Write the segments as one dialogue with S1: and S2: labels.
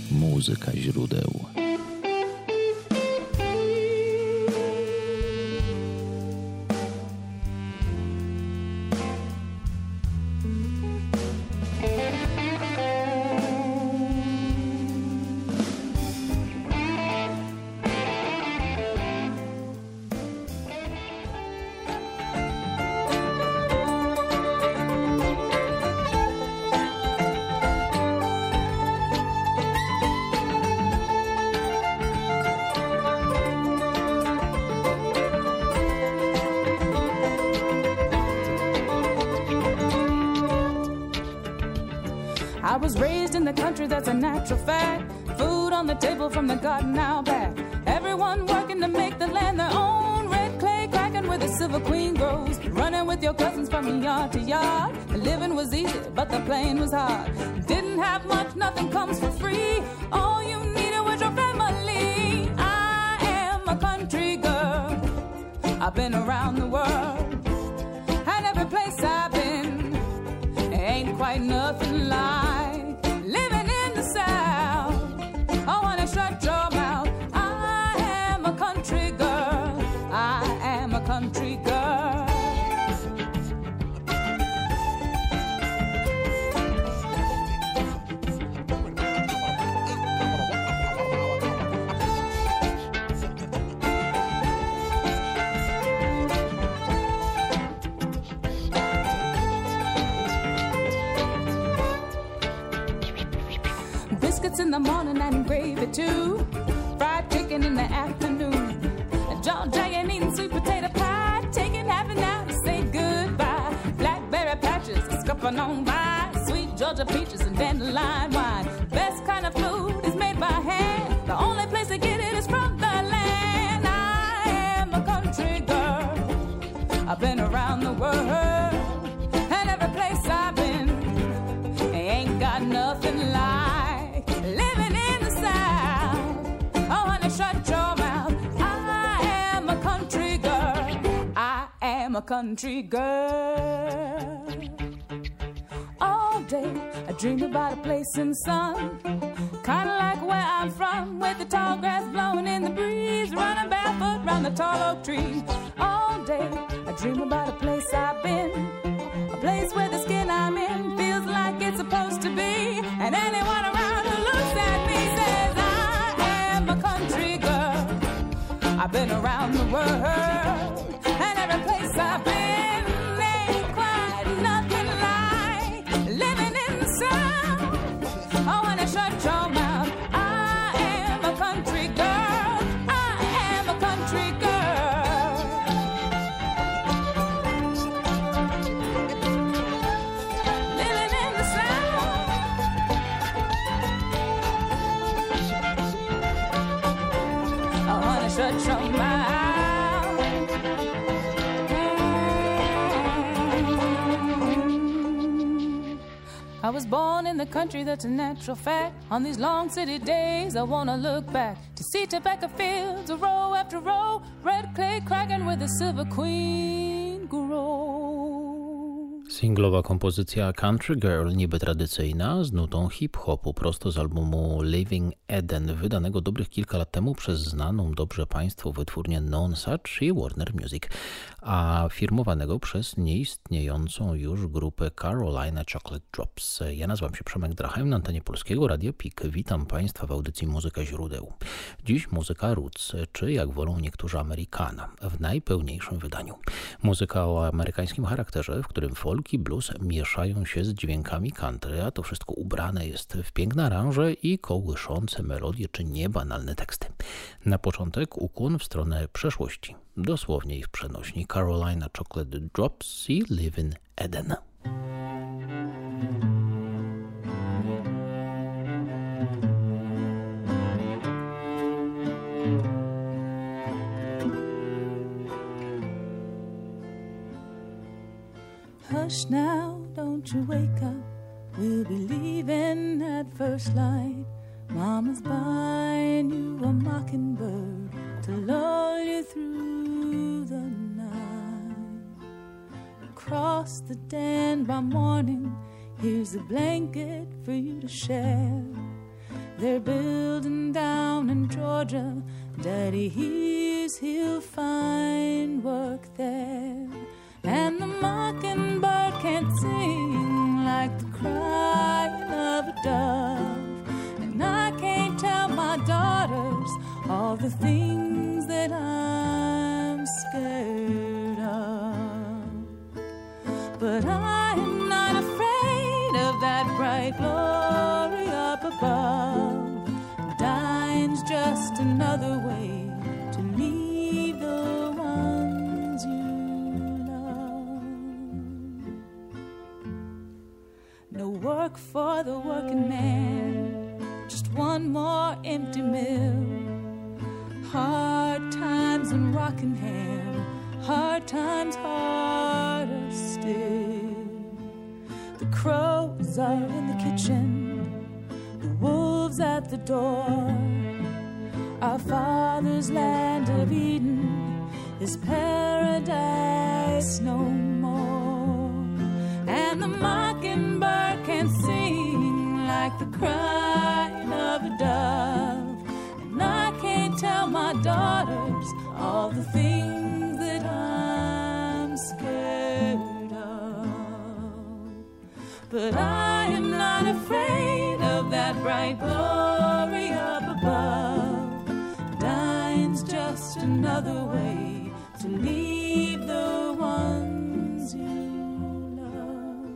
S1: Muzyka źródeł.
S2: I was raised in the country, that's a natural fact. Food on the table from the garden out back. Everyone working to make the land their own. Red clay cracking where the silver queen grows. Running with your cousins from yard to yard. The living was easy, but the playing was hard. Didn't have much, nothing comes for free. All you needed was your family. I am a country girl. I've been around the world. And every place I've been ain't quite nothing like living in the South. I wanna shut your mouth. I am a country girl. I am a country girl. Biscuits in the morning and gravy too. Fried chicken in the afternoon. Jaw dragging, eating sweet potato pie. Taking half an hour to say goodbye. Blackberry patches scupping on by. Sweet Georgia peaches and dandelion wine. Best kind of food is made by hand. The only place to get it is from the land. I am a country girl. I've been around the world. And every place I've been ain't got nothing like living in the South. I wanna shut your mouth. I am a country girl. I am a country girl. All day I dream about a place in the sun, kinda like where I'm from, with the tall grass blowing in the breeze, running barefoot round the tall oak tree. All day I dream about a place I've been, a place where the skin I'm in feels like it's supposed to be, and anyone around who looks at me says I am a country girl. I've been around the world, and every place I've been ain't quite nothing like living in the South. I wanna shut your mouth. I am a country girl. I am a country girl. Living in the South. I wanna shut your mouth. I was born in the country, that's a natural fact. On these long city days I wanna look back to see tobacco fields, a row after row, red clay cracking where the silver queen grows.
S1: Singlowa kompozycja Country Girl, niby tradycyjna, z nutą hip-hopu, prosto z albumu Living Eden, wydanego dobrych kilka lat temu przez znaną dobrze Państwu wytwórnię Nonesuch i Warner Music, a firmowanego przez nieistniejącą już grupę Carolina Chocolate Drops. Ja nazywam się Przemek Drachem, na antenie Polskiego Radia PIK. Witam Państwa w audycji Muzyka źródeł. Dziś muzyka roots, czy jak wolą niektórzy Amerykana, w najpełniejszym wydaniu. Muzyka o amerykańskim charakterze, w którym folk i blues mieszają się z dźwiękami country, a to wszystko ubrane jest w piękne aranże i kołyszące melodie czy niebanalne teksty. Na początek ukłon w stronę przeszłości, dosłownie i w przenośni Carolina Chocolate Drops i Living Eden.
S2: Hush now, don't you wake up. We'll be leaving at first light. Mama's buying you a mockingbird to lull you through the night. Across the den by morning, here's a blanket for you to share. they're building down in Georgia. Daddy hears he'll find work there. And the mockingbird can't sing like the crying of a dove. And I can't tell my daughters all the things that I'm scared of. But I am not afraid of that bright glory up above. Dying's just another way to leave the ones you love. No work for the working man, just one more empty mill. Hard times in Rockingham, hard times harder still. The crows are in the kitchen, the wolves at the door. Our father's land of Eden is paradise no more. And the mockingbird can sing like the crying of a dove. And I can't tell my daughters all the things that I'm scared of. But I am not afraid of that bright glory up above. Dying's just another way to leave the ones you love.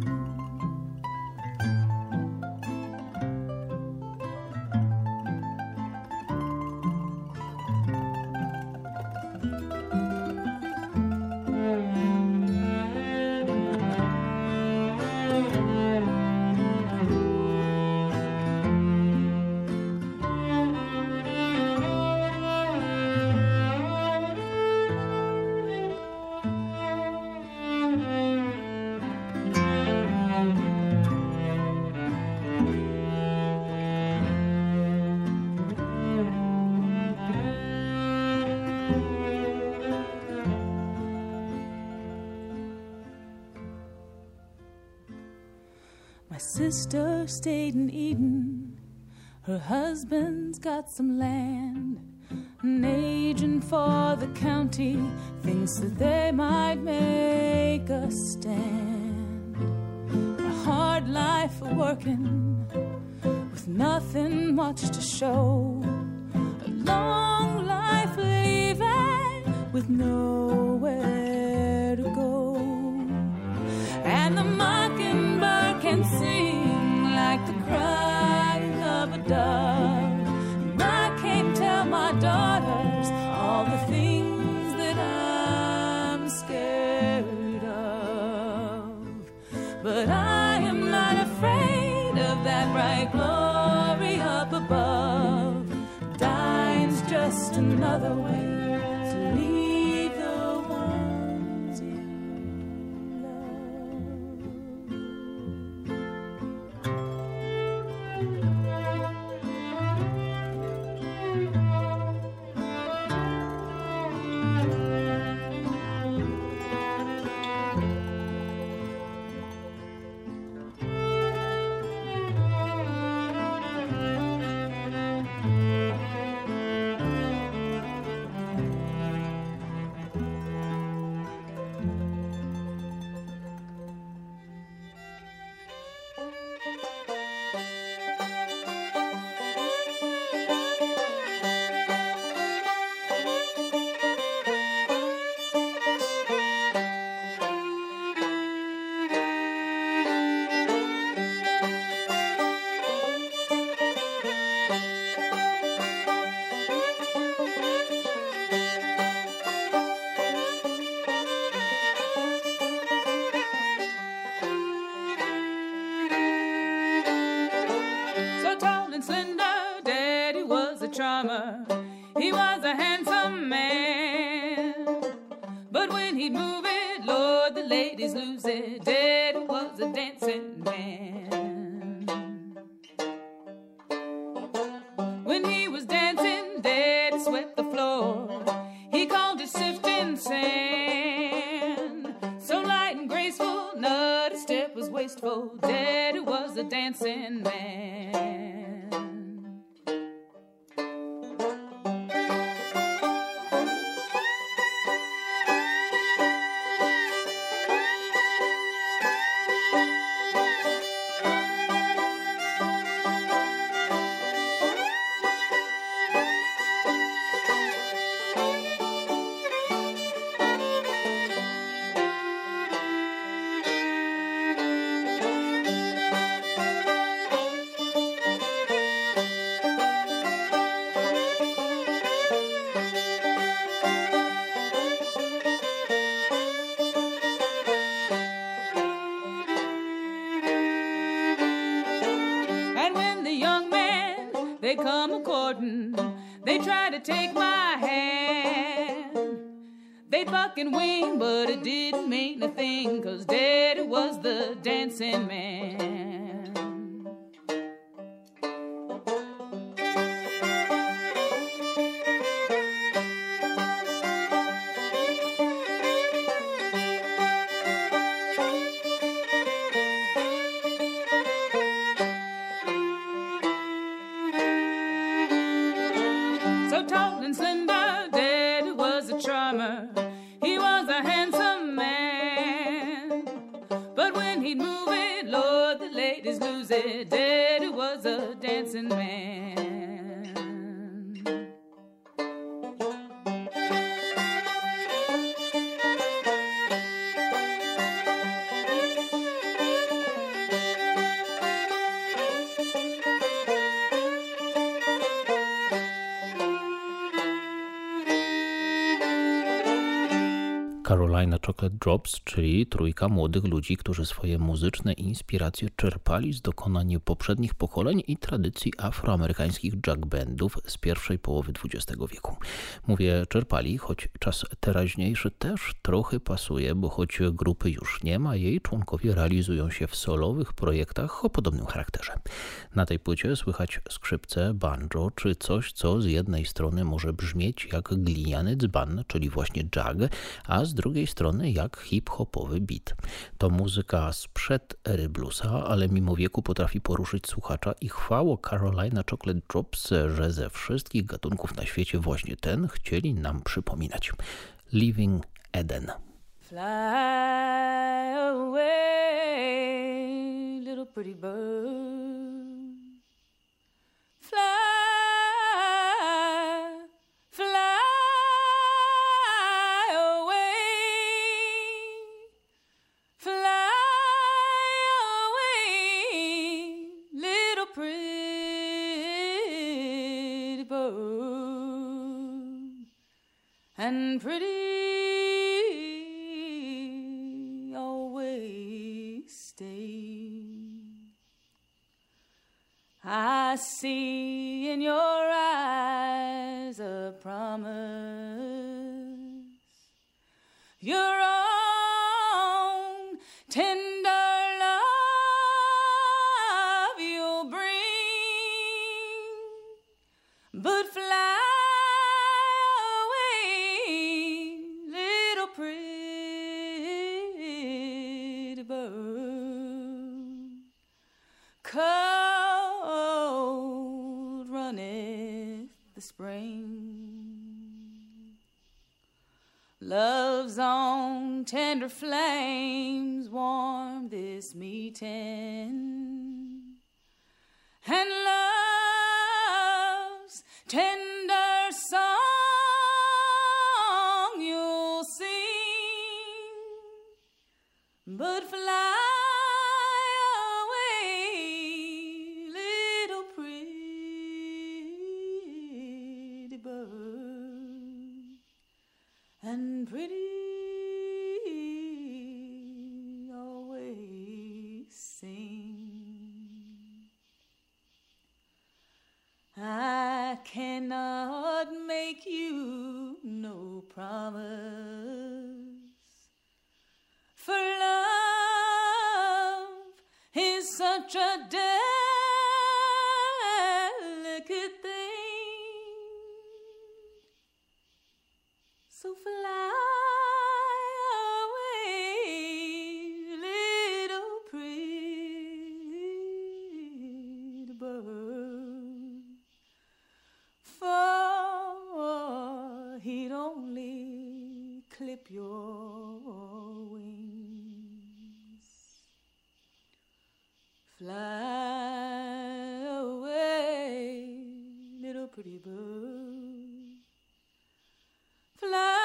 S2: My sister stayed in Eden. Her husband's got some land. An agent for the county thinks that they might make a stand. A hard life of working with nothing much to show. A long life leaving with nowhere to go. And the mockingbird can sing like the crying of a dove. And I can't tell my daughters all the things that I'm scared of. But I am not afraid of that bright glory up above. Dying's just another way to leave the ones you charmer. He was a handsome man. But when he'd move it, Lord, the ladies lose it. Daddy was a dancing man. When he was dancing, Daddy swept the floor. He called it sifting sand. So light and graceful, not a step was wasteful. Daddy was a dancing man. they come a-courtin'. They try to take my hand. They buck and wing, but it didn't mean a thing, 'cause Daddy was the dancing man. So tall and slender, Daddy was a charmer. He was a handsome man. But when he'd move it, Lord, the ladies lose it. Daddy was a dancing man.
S1: Carolina Chocolate Drops, czyli trójka młodych ludzi, którzy swoje muzyczne inspiracje czerpali z dokonań poprzednich pokoleń i tradycji afroamerykańskich jug bandów z pierwszej połowy XX wieku. Mówię czerpali, choć czas teraźniejszy też trochę pasuje, bo choć grupy już nie ma, jej członkowie realizują się w solowych projektach o podobnym charakterze. Na tej płycie słychać skrzypce, banjo czy coś, co z jednej strony może brzmieć jak gliniany dzban, czyli właśnie jug, a z drugiej strony jak hip-hopowy beat. To muzyka sprzed ery bluesa, ale mimo wieku potrafi poruszyć słuchacza i chwało Carolina Chocolate Drops, że ze wszystkich gatunków na świecie właśnie ten chcieli nam przypominać. Living Eden.
S2: Fly away, little pretty bird. Fly, fly away, fly away, little pretty bird. And pretty I see in your eyes a promise, your own tender love you'll bring, but fly away, little pretty bird. Cold runneth the spring, love's own tender flames warm this meeting, and love's tender song you'll sing, but fly and pretty always sing. I cannot make you no promise, for love is such a delicate thing. So fly away, little pretty bird, for he'd only clip your wings. Fly away, little pretty bird. Fly,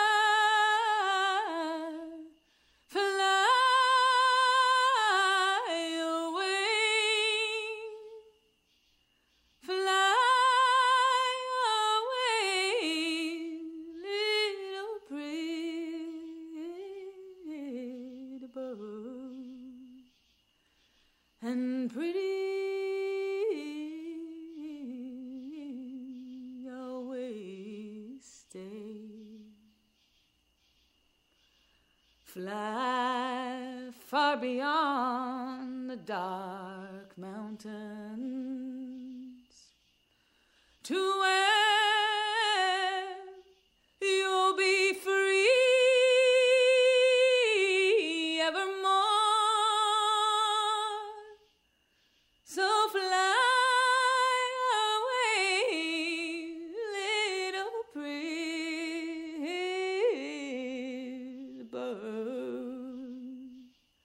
S2: fly away, fly away, little pretty bird, and pretty far beyond the dark mountains, to where you'll be free evermore. So fly away, little pretty bird,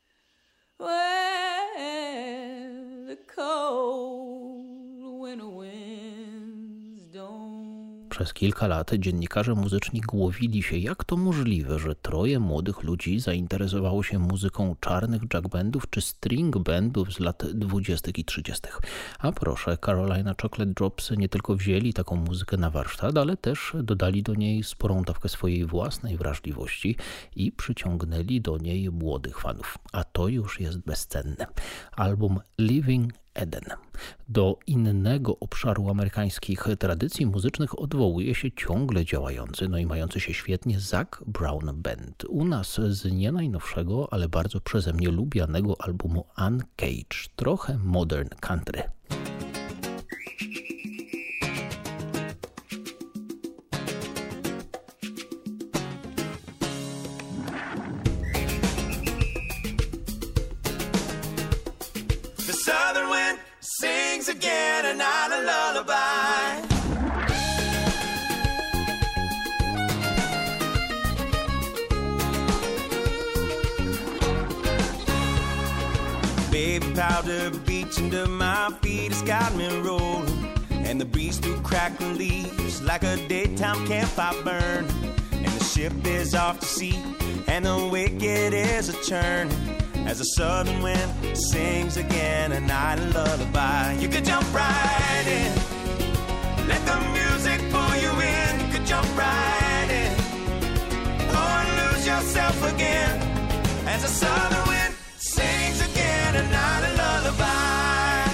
S2: where the cold winter winds don't.
S1: Przez kilka lat dziennikarze muzyczni głowili się, jak to możliwe, że troje młodych ludzi zainteresowało się muzyką czarnych jack bandów czy string bandów z lat 20. i 30. A proszę, Carolina Chocolate Drops nie tylko wzięli taką muzykę na warsztat, ale też dodali do niej sporą dawkę swojej własnej wrażliwości i przyciągnęli do niej młodych fanów. A to już jest bezcenne. Album Living Eden. Do innego obszaru amerykańskich tradycji muzycznych odwołuje się ciągle działający, no i mający się świetnie Zac Brown Band. U nas z nie najnowszego, ale bardzo przeze mnie lubianego albumu Uncaged. Trochę modern country.
S3: Sings again another lullaby. Baby powder beach under my feet has got me rolling, and the breeze through crackling leaves like a daytime campfire burn. And the ship is off to sea, and the wicked is a churning, as the southern wind sings again a night lullaby. You could jump right in, let the music pull you in. You could jump right in, or lose yourself again, as the southern wind sings again a night lullaby.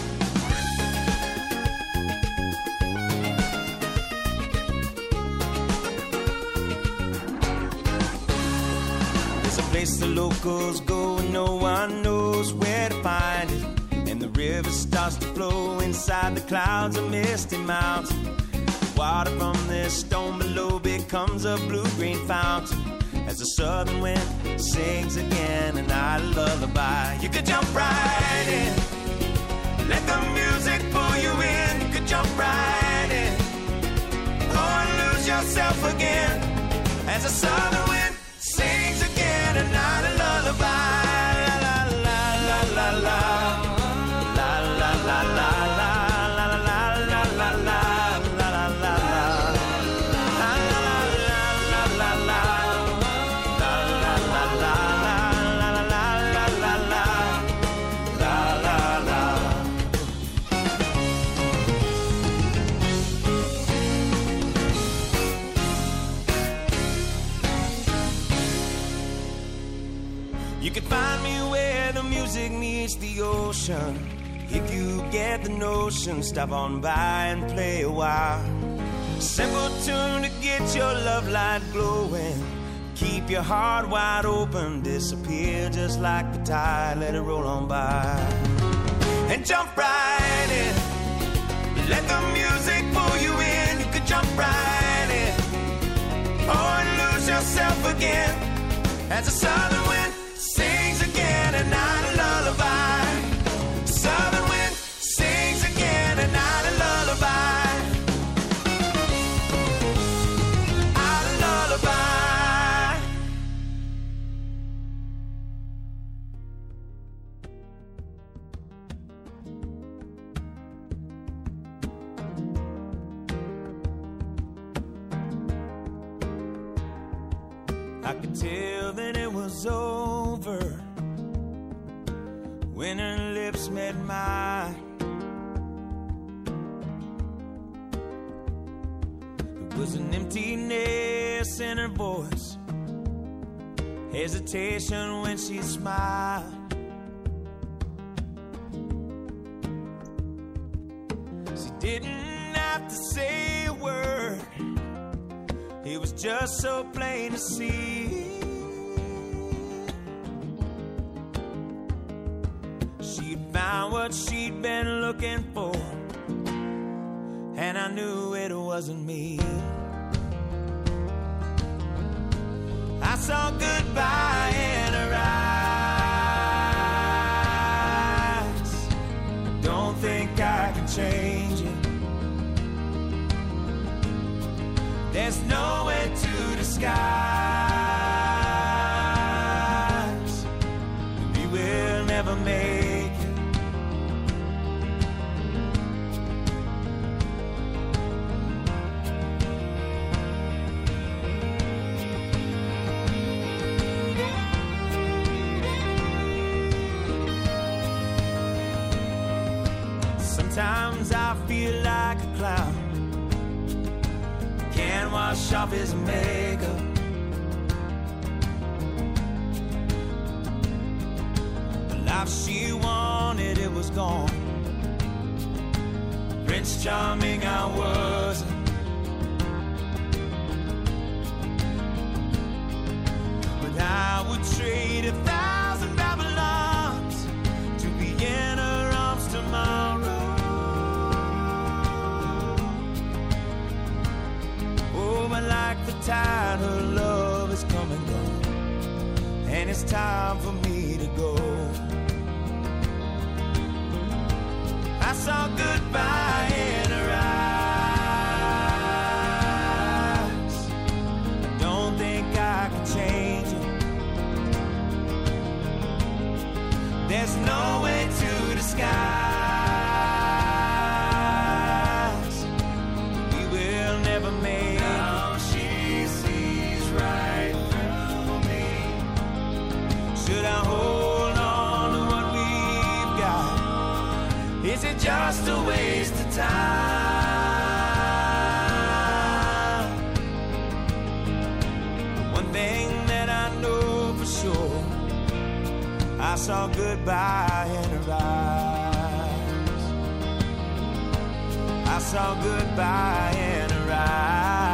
S3: There's a place the locals go and no one knows where to find it, and the river starts to flow inside the clouds of misty mountain. Water from this stone below becomes a blue-green fountain, as the southern wind sings again a night lullaby. You could jump right in, let the music pull you in. You could jump right in, or lose yourself again, as the southern wind sings again a night lullaby. La la la la la la la la la la. You can find me where the music meets the ocean. If you get the notion, stop on by and play a while. Simple tune to get your love light glowing. Keep your heart wide open, disappear just like the tide, let it roll on by. And jump right in, let the music pull you in. You could jump right in, or lose yourself again, as the southern wind sings again a night lullaby. Southern wind sings again a night lullaby. A lullaby. I could tell that it was over when her lips met mine. There was an emptiness in her voice, hesitation when she smiled. She didn't have to say a word, it was just so plain to see. She'd found what she'd been looking for, and I knew it wasn't me. I saw goodbye in her eyes. Don't think I can change it. There's no way to disguise. We will never make it. Sometimes I feel like a clown, can't wash off his makeup. The life she wanted, it was gone. Prince Charming I wasn't. But I would trade 1,000 Babylons to be in her arms tomorrow. But like the tide, her love is come and gone, and it's time for me to go. I saw goodbye in her eyes. I don't think I can change it. There's no way to disguise. We will never make. Should I hold on to what we've got? Is it just a waste of time? One thing that I know for sure, I saw goodbye in her eyes. I saw goodbye in her eyes.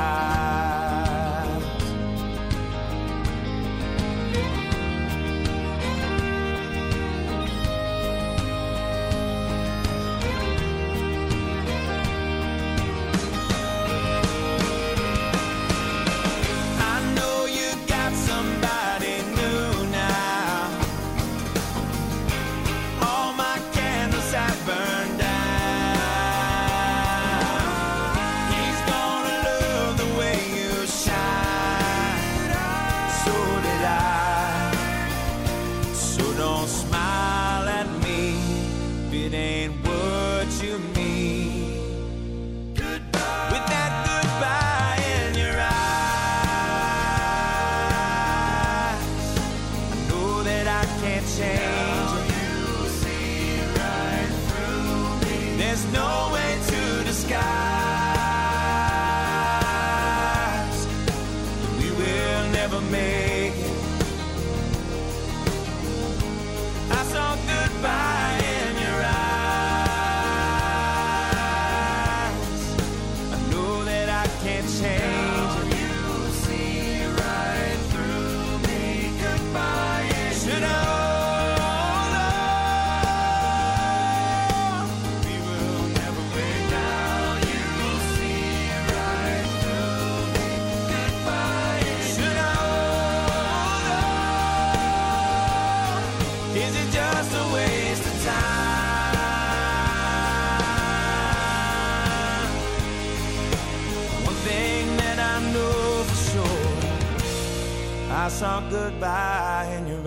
S3: I saw goodbye in your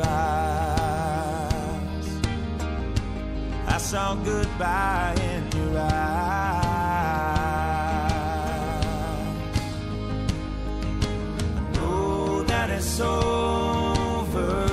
S3: eyes. I saw goodbye in your eyes. I know that it's over.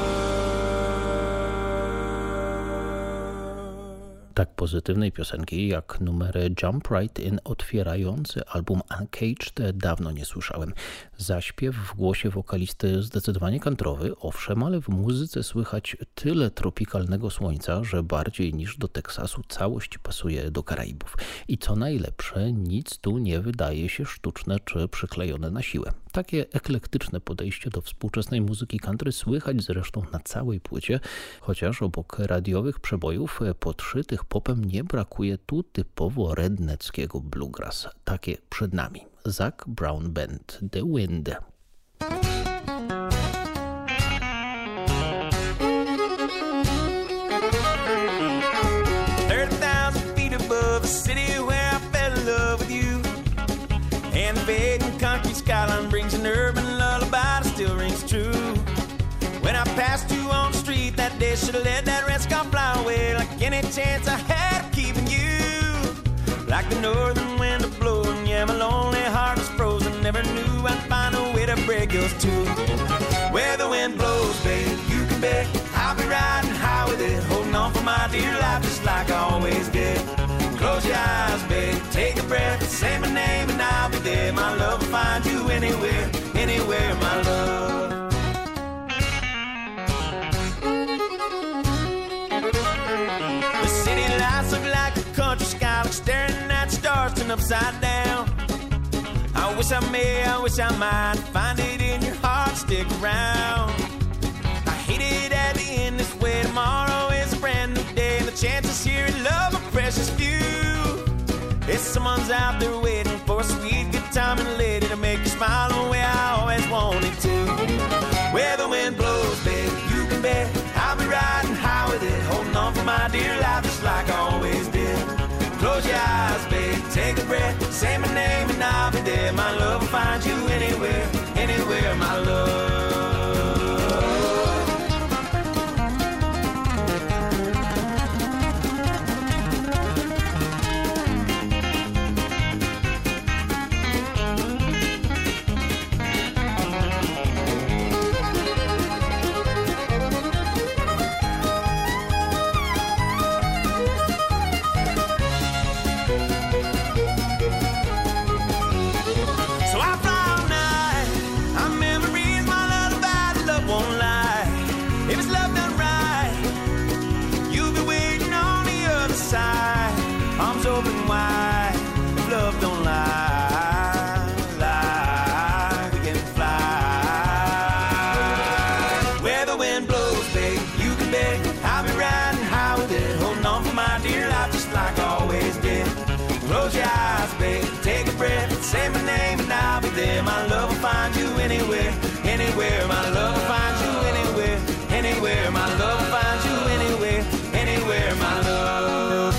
S1: Tak pozytywnej piosenki jak numery Jump Right In otwierający album Uncaged dawno nie słyszałem. Zaśpiew w głosie wokalisty zdecydowanie countrywy, owszem, ale w muzyce słychać tyle tropikalnego słońca, że bardziej niż do Teksasu całość pasuje do Karaibów. I co najlepsze, nic tu nie wydaje się sztuczne czy przyklejone na siłę. Takie eklektyczne podejście do współczesnej muzyki country słychać zresztą na całej płycie, chociaż obok radiowych przebojów podszytych popem nie brakuje tu typowo redneckiego bluegrass. Takie przed nami. Zac Brown Band, The Wind.
S3: 30,000 feet above the city where I fell in love with you. And the fading country skyline brings an urban lullaby that still rings true. When I passed you on the street that day, should've let that red sky fly away. Like any chance I had of keeping you. Like the northern wind a blowing, yeah, my lonely heart was frozen. Never knew I'd find a way to break yours too. Where the wind blows, babe, you can bet I'll be riding high with it, holding on for my dear life just like I always did. Close your eyes, babe, take a breath, say my name and I'll be there. My love will find you anywhere, anywhere, my love. The city lights look like a country sky, like staring at stars turned upside down. I wish I might find it in your heart, stick around. I hate it at the end this way. Tomorrow is a brand new day, and the chances here in love are precious few. If someone's out there waiting for a sweet good time and lady to make you smile the way I always wanted to. Where the wind blows, babe, you can bet I'll be riding high with it, holding on for my dear life just like I always did. Close your eyes, babe, take a breath, say my name and I'll be there. My love will find you anywhere, anywhere, my love. Close your eyes, babe, take a breath, say my name and I'll be there. My love will find you anywhere, anywhere. My love will find you anywhere, anywhere. My love will find you anywhere, anywhere, my love.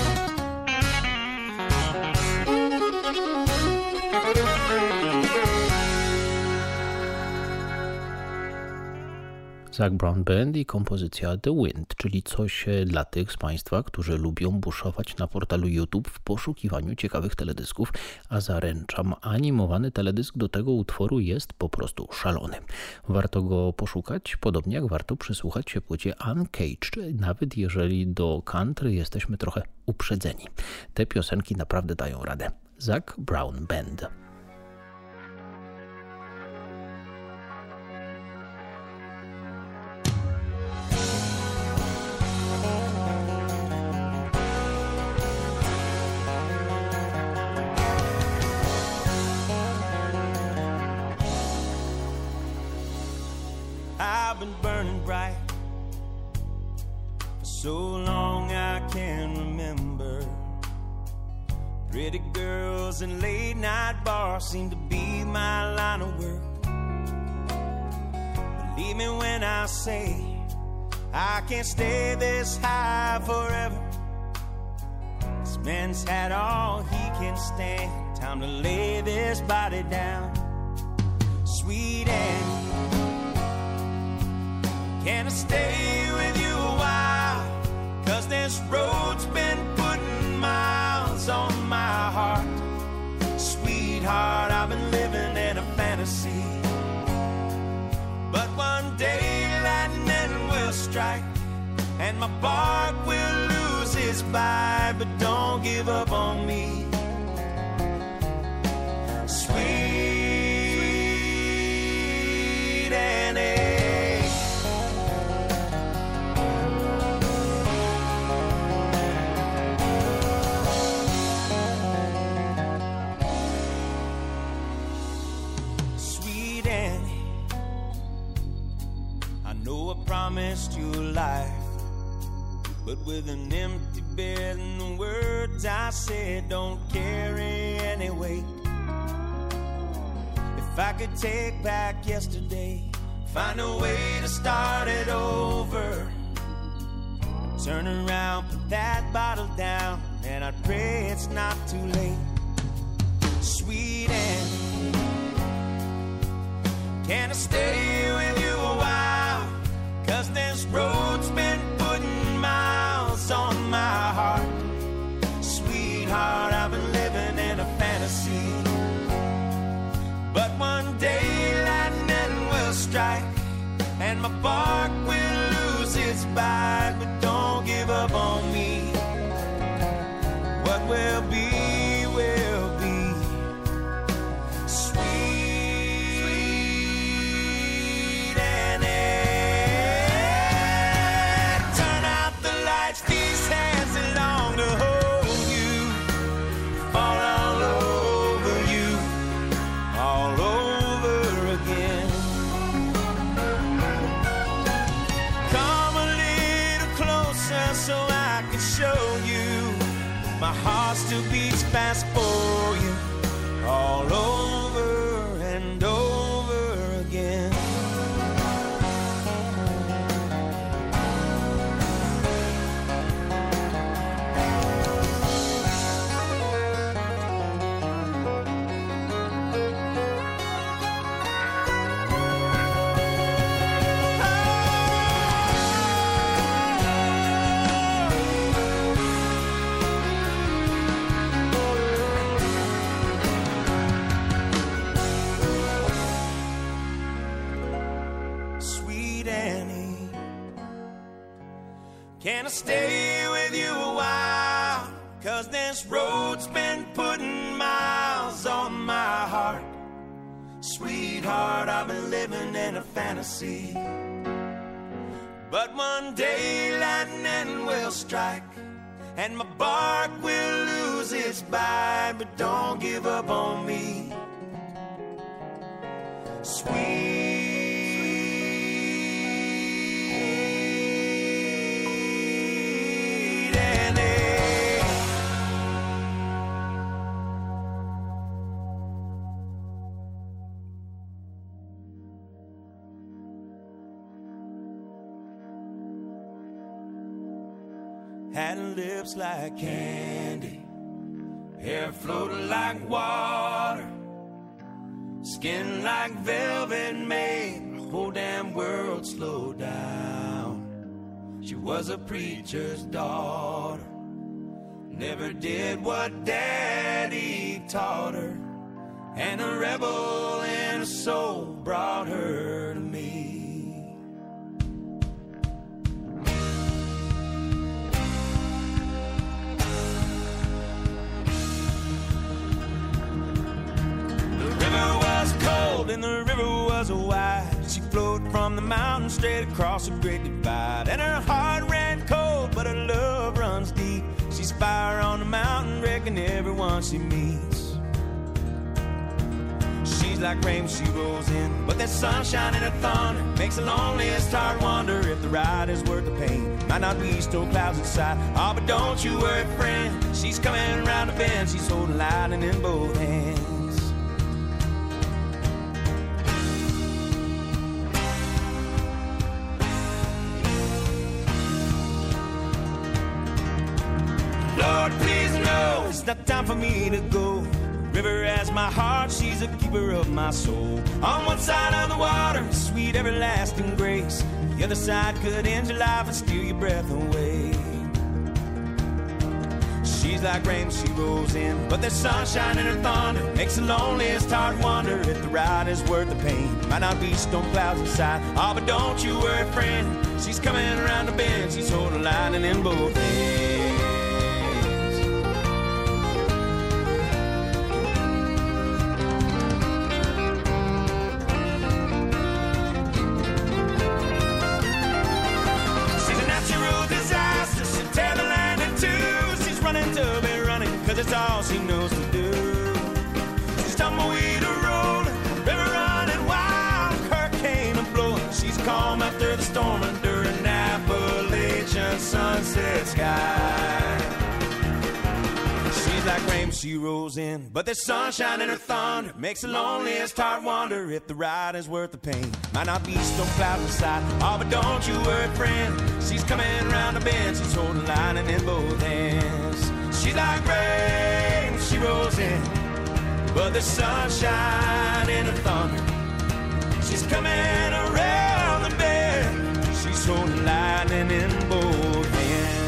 S1: Zac Brown Band i kompozycja The Wind, czyli coś dla tych z Państwa, którzy lubią buszować na portalu YouTube w poszukiwaniu ciekawych teledysków, a zaręczam, animowany teledysk do tego utworu jest po prostu szalony. Warto go poszukać, podobnie jak warto przysłuchać się płycie Uncaged, nawet jeżeli do country jesteśmy trochę uprzedzeni. Te piosenki naprawdę dają radę. Zac Brown Band.
S3: I've been burning bright for so long I can't remember. Pretty girls and late night bars seem to be my line of work. Believe me when I say I can't stay this high forever. This man's had all he can stand. Time to lay this body down. Sweet Annie, can I stay with you a while? 'Cause this road's been putting miles on my heart. Sweetheart, I've been living in a fantasy. But one day lightning will strike and my bark will lose its bite. But don't give up on me, sweet Annie. Sweet but with an empty bed and the words I said don't carry any weight. If I could take back yesterday, find a way to start it over, turn around, put that bottle down, and I'd pray it's not too late. Sweet Annie, can I stay with you a while? 'Cause this road's been putting miles on my heart. Sweetheart, I've been living in a fantasy, but one day lightning will strike and my bark will lose its bite. But don't give up on me. What will be, will be. Sweet Annie, turn out the lights, these hands long to hold you, fall all over you, all over again. Come a little closer so I can show you my heart still beats fast for you, all over and over again. Sweet Annie, can I stay with you a while? 'Cause this road's been putting miles on my heart. Sweetheart, I've been living in a fantasy, but one day lightning will strike and my bark will lose its bite. But don't give up on me. Sweet had lips like candy, hair floated like water, skin like velvet made the whole damn world slow down. She was a preacher's daughter, never did what daddy taught her, and a rebel in her soul brought her to me. And the river was wide. She flowed from the mountain straight across the great divide. And her heart ran cold, but her love runs deep. She's fire on the mountain, wrecking everyone she meets. She's like rain, she rolls in, but there's sunshine in her thunder. Makes the loneliest heart wonder if the ride is worth the pain. Might not be storm clouds inside. Oh, but don't you worry, friend. She's coming around the bend. She's holding lightning in both hands. Lord, please know it's not time for me to go. River has my heart, she's a keeper of my soul. On one side of the water, sweet everlasting grace. The other side could end your life and steal your breath away. She's like rain, she rolls in, but there's sunshine in her thunder. Makes the loneliest heart wonder if the ride is worth the pain. Might not be storm clouds inside. Oh, but don't you worry, friend. She's coming around the bend. She's holding lightning in both hands. That's all she knows to do. She's tumbleweed a rolling, river running wild, hurricane a blowing. She's calm after the storm under an Appalachian sun. sunset sky. She's like rain, she rolls in, but there's sunshine in her thunder. Makes the loneliest heart wonder if the ride is worth the pain. Might not be storm clouds inside, oh, but don't you worry, friend. She's coming around the bend, she's holding lightning in both hands. She's like rain, she rolls in, but there's sunshine in her thunder. She's coming around the bend, she's holding lightning in both hands.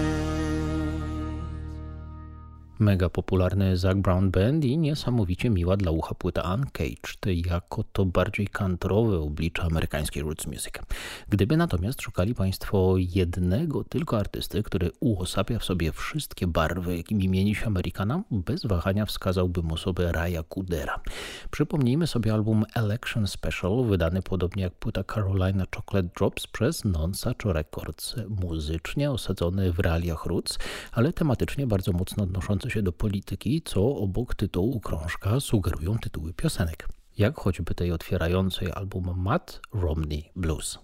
S1: Mega popularny Zac Brown Band i niesamowicie miła dla ucha płyta Uncaged, jako to bardziej countrywe oblicze amerykańskiej roots music. Gdyby natomiast szukali Państwo jednego tylko artysty, który uosabia w sobie wszystkie barwy, jakimi mieni się Amerykana, bez wahania wskazałbym osobę Raya Coodera. Przypomnijmy sobie album Election Special, wydany podobnie jak płyta Carolina Chocolate Drops przez Non-Such Records. Muzycznie osadzony w realiach roots, ale tematycznie bardzo mocno odnoszący się do polityki, co obok tytułu krążka sugerują tytuły piosenek, jak choćby tej otwierającej album Matt Romney Blues.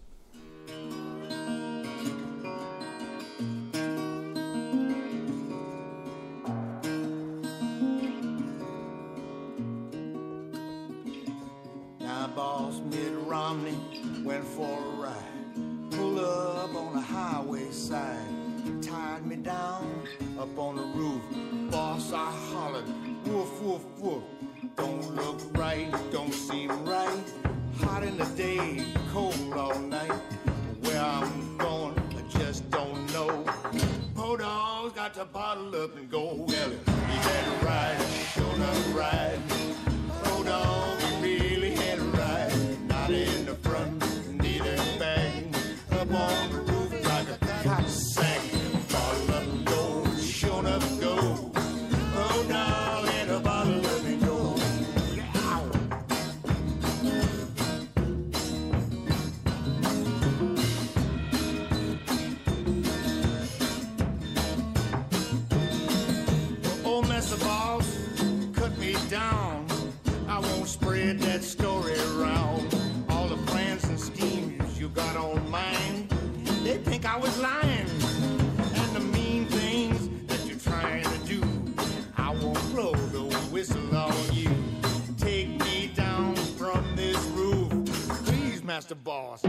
S4: Now boss Mitt Romney went for a ride, pulled up on the highway side, tied me down up on the roof. Boss, I hollered, woof, woof, woof. Don't look right, don't seem right. Hot in the day, cold all night. Where I'm going, I just don't know. Podol's got to bottle up and go. Well, he had a ride, sure enough ride. Podol, he really had a ride. Not in the front, neither in the back. Up on the roof like a cotton sack. Bottle up and go, sure enough go. Spread that story around. All the plans and schemes you got on mine, they think I was lying. And the mean things that you're trying to do, I won't blow the whistle on you. Take me down from this roof, please, Master Boss.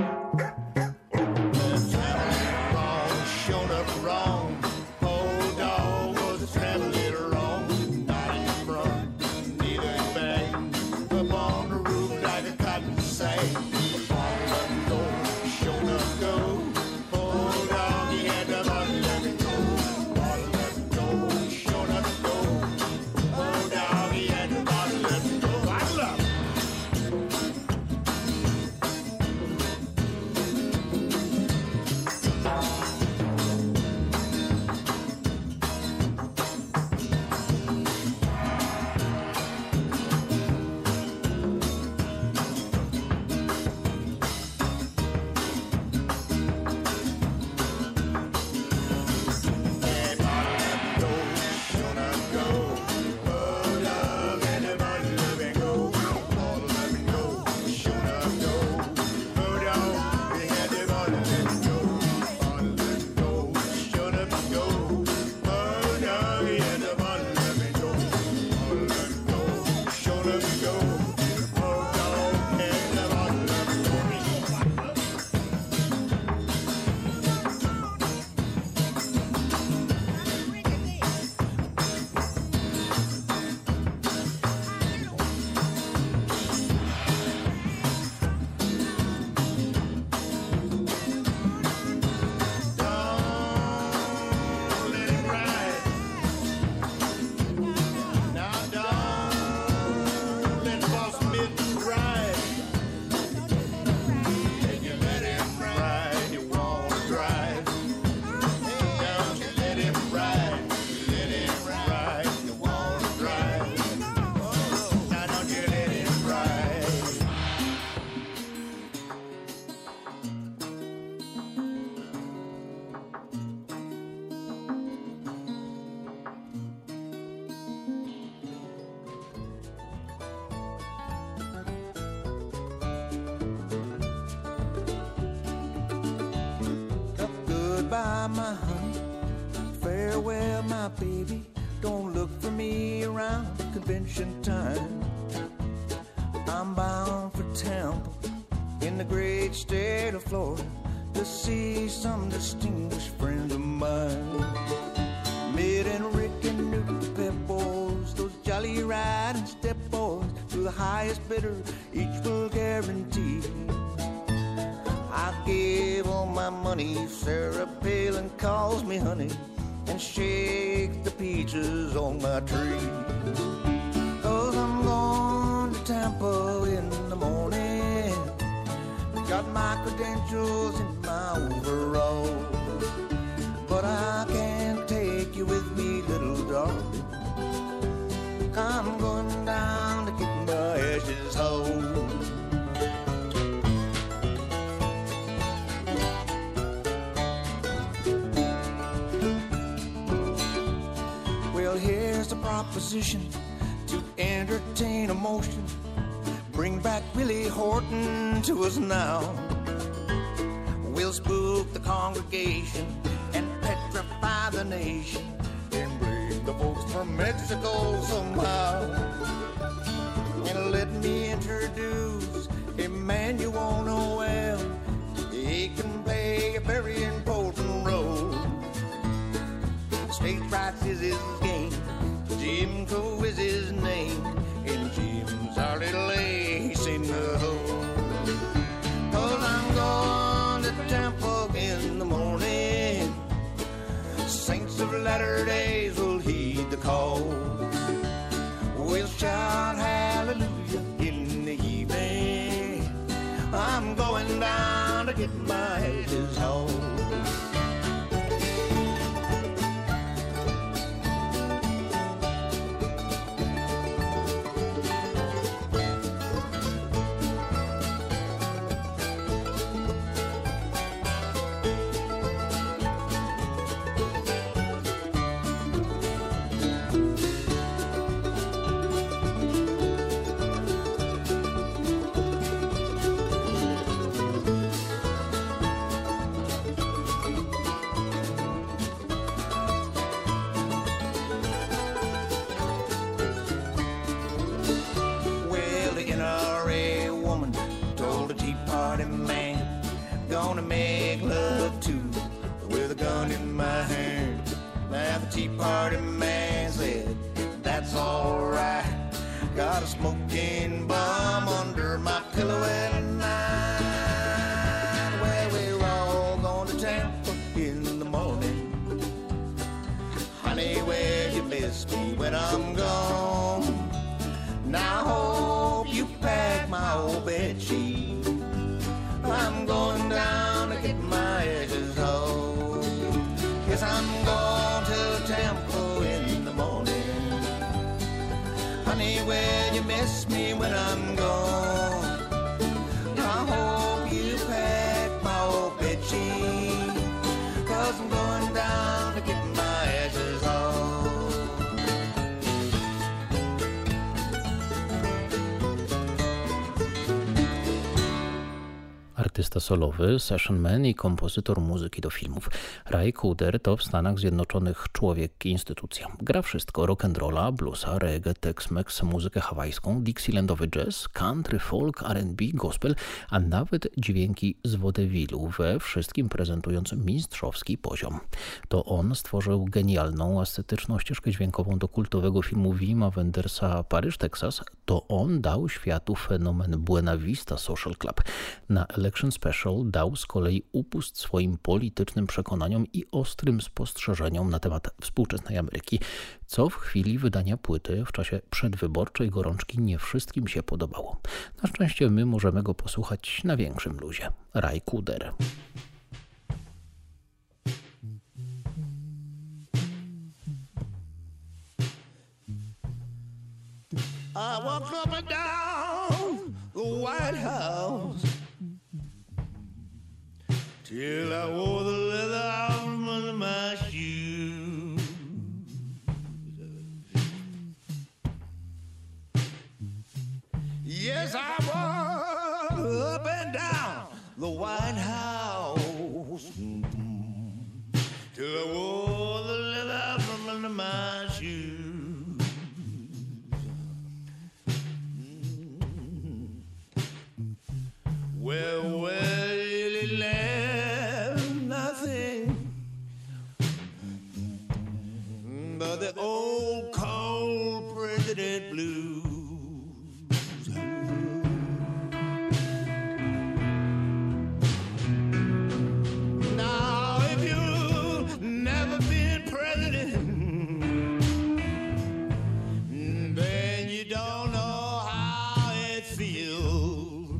S4: Traveling wrong, shown up wrong. Old dog was traveling wrong. Not in the front, neither in back. Up on the roof like a cotton sack. Bottle up and go, show enough go. Old dog, he had to bottle up and go. Bottle up and go, show enough go. Old dog, he had to bottle up and go. Bottle up. Goodbye, my honey. around convention time. I'm bound for Tampa in the great state of Florida to see some distinguished friends of mine. Mid and Rick and Newt Pep boys, those jolly riding step boys, to the highest bidder each will guarantee. I gave all my money, Sarah Palin calls me honey, and shake the peaches on my tree. 'Cause I'm going to Tampa in the morning, got my credentials in my overall, but I can't take you with me, little darling. I'm going down to get my ashes home. Well, here's the proposition to entertain emotion. Bring back Willie Horton to us now. We'll spook the congregation and petrify the nation, and bring the folks from Mexico somehow. And let me introduce Emmanuel Noel. He can play a very important role. Stage fright is his game, Jim Crow is his name, and Jim's our little ace in the hole. 'Cause I'm going to Tampa in the morning, saints of latter days will heed the call. We'll shout hallelujah in the evening. I'm going down to get my ashes home. Gonna make love to with a gun in my hand. Now the Tea Party man said, that's alright. Got a smoking bomb under my pillow at night. Well, we're all going to Tampa in the morning. Honey, where you miss me when I'm gone? Now I hope you pack my old bed sheet. I'm going down to get my ashes home. Yes, I'm going to Tampa in the morning. Honey, where you miss me when I'm gone? I hope you pack my old bedsheet, 'cause I'm going down to get my ashes home.
S1: Artysta solowy, sessionman i kompozytor muzyki do filmów. Ray Cooder to w Stanach Zjednoczonych człowiek i instytucja. Gra wszystko: rock'n'rolla, bluesa, reggae, tex-mex, muzykę hawajską, dixielandowy jazz, country, folk, R&B, gospel, a nawet dźwięki z waudevillu, we wszystkim prezentując mistrzowski poziom. To on stworzył genialną, ascetyczną ścieżkę dźwiękową do kultowego filmu Wima Wendersa Paryż, Teksas. To on dał światu fenomen Buena Vista Social Club. Na Election Special dał z kolei upust swoim politycznym przekonaniom i ostrym spostrzeżeniom na temat współczesnej Ameryki, co w chwili wydania płyty w czasie przedwyborczej gorączki nie wszystkim się podobało. Na szczęście my możemy go posłuchać na większym luzie. Ray Cooder.
S4: I walked up and down the White House till I wore the leather out from under my shoe. Yes, I walked up and down the White House till I wore the leather out from under my shoe. but the old cold president blues. Now, if you've never been president, then you don't know how it feels.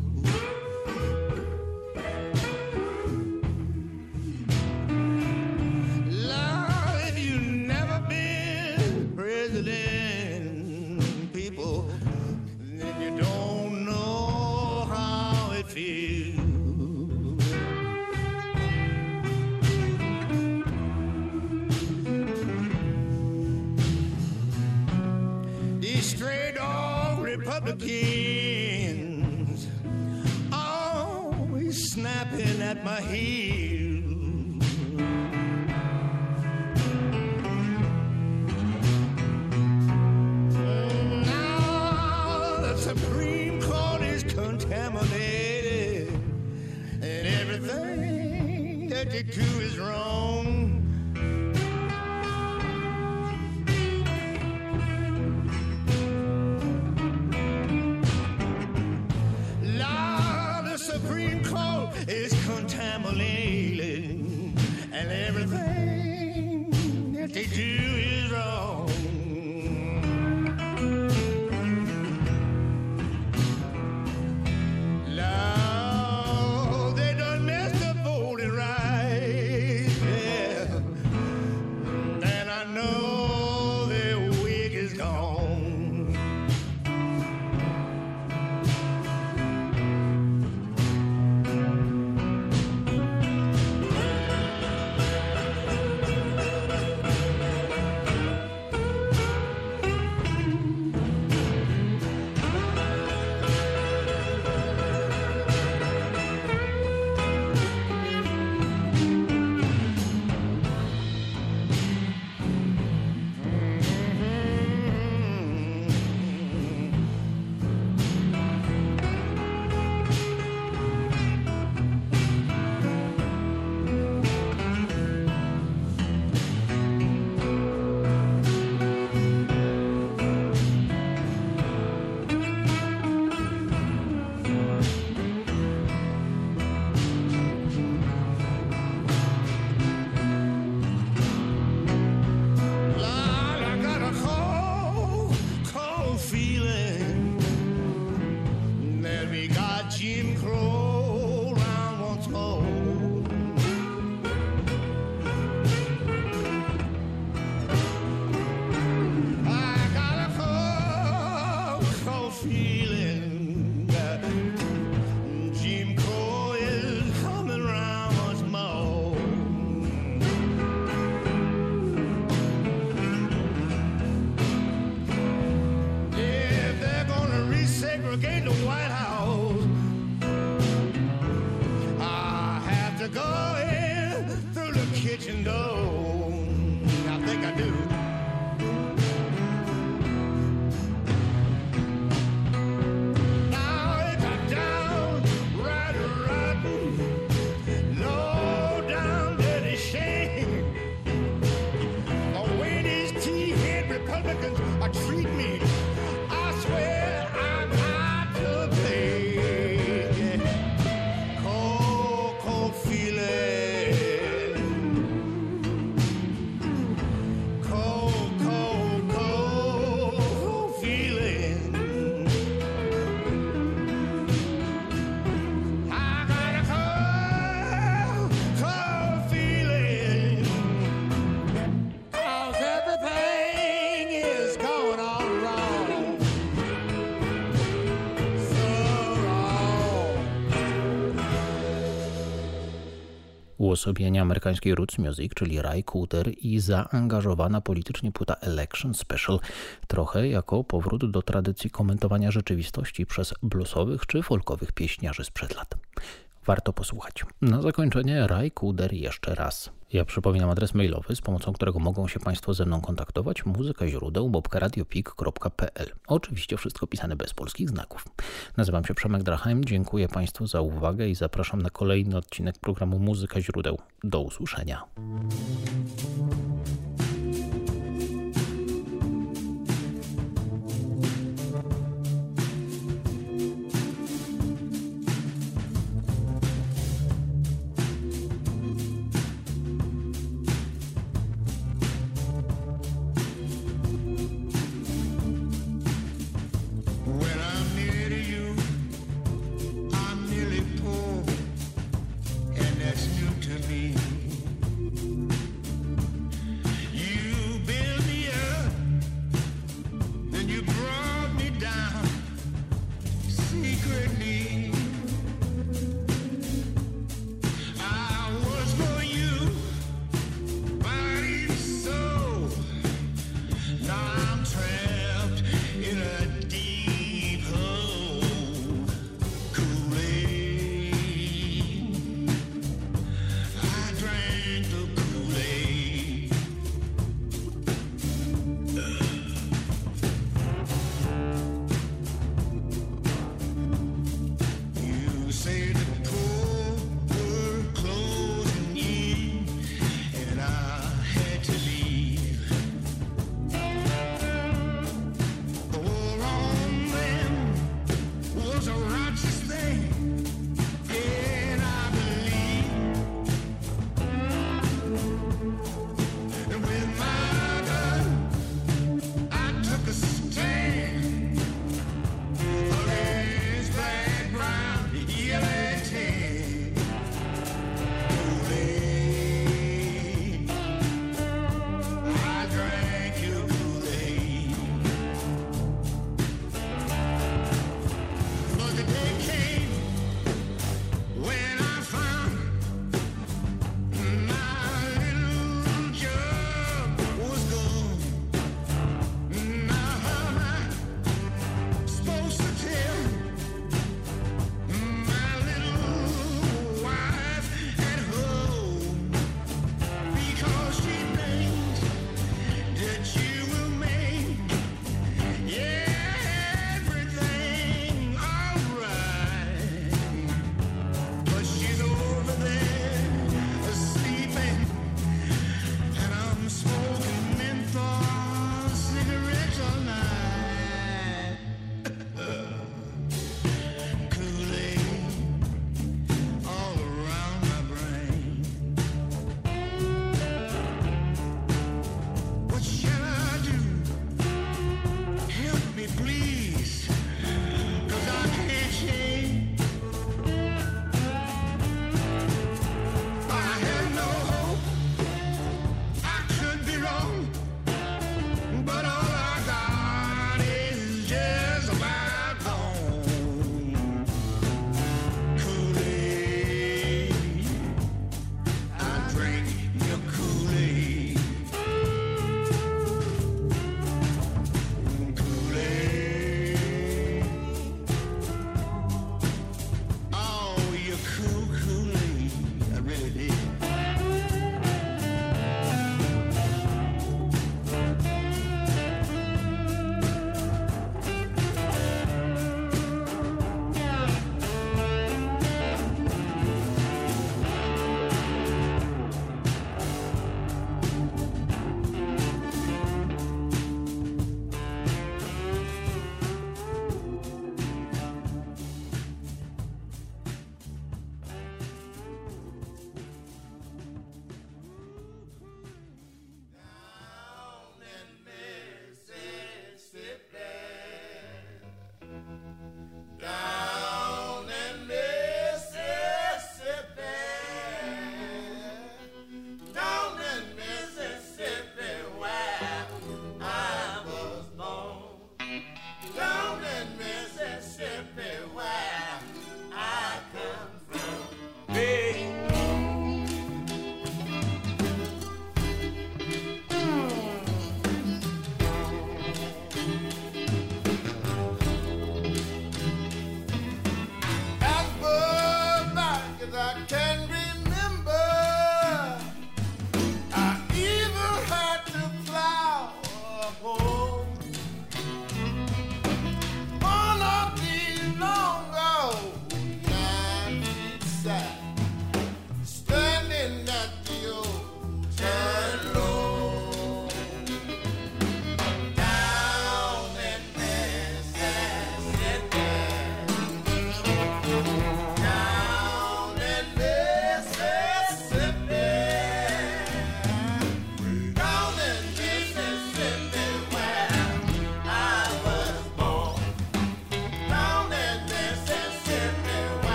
S4: Lord, if you've never been president, people, then you don't know how it feels. These stray dog Republicans always snapping at my heels. Now the Supreme Court is contaminated, and everything that they do is wrong. Lord, the Supreme Court is contaminated, and everything that they do is wrong. Lord, they done messed up voting rights, yeah, and I know their wig is gone. Lord, I got a cold feeling that we got Jim Crow round once more. I got a cold feeling that Jim Crow is coming round once more. If they're gonna resegregate the White House, I have to go in through the kitchen door. I think I do. Now it got down, right, low down, dirty shame. The way these tea-head Republicans are treat me, I swear I'm out to play. Cold feeling, cold feeling. I got a cold feeling, 'cause everything is going on wrong. So wrong.
S1: Uosobienie amerykańskiej roots music, czyli Ry Cooder i zaangażowana politycznie płyta Election Special, trochę jako powrót do tradycji komentowania rzeczywistości przez bluesowych czy folkowych pieśniarzy sprzed lat. Warto posłuchać. Na zakończenie Ry Cooder jeszcze raz. Ja przypominam adres mailowy, z pomocą którego mogą się Państwo ze mną kontaktować. Muzyka źródeł @radiopik.pl. Oczywiście wszystko pisane bez polskich znaków. Nazywam się Przemek Drachem, dziękuję Państwu za uwagę i zapraszam na kolejny odcinek programu Muzyka źródeł. Do usłyszenia.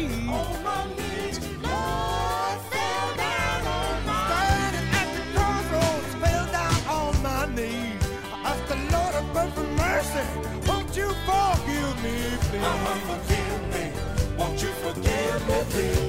S4: knees. On my knees. Lord, fell down on my knees. Standing at the crossroads, fell down on my knees. I asked the Lord of perfect mercy, won't you forgive me, please? Forgive me, won't you forgive me, please?